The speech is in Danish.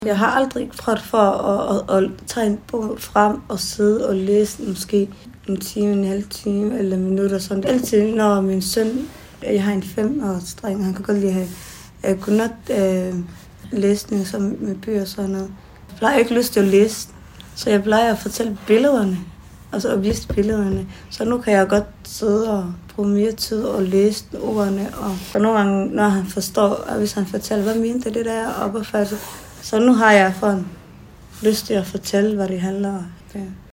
Jeg har aldrig prøvet for at tage en bog frem og sidde og læse måske en time, en halv time eller minutter. Sådan. Altid når min søn, jeg har en 5-års dreng, han kan godt lide at have godnat læsning som med bøger og sådan noget. Jeg plejer ikke lyst til at læse, så jeg plejer at fortælle billederne, altså at vise billederne. Så nu kan jeg godt sidde og bruge mere tid og læse ordene. Og nogle gange, når han forstår, hvis han fortæller, hvad mente det der, og hvorfor så nu har jeg fået lyst til at fortælle, hvad det handler om.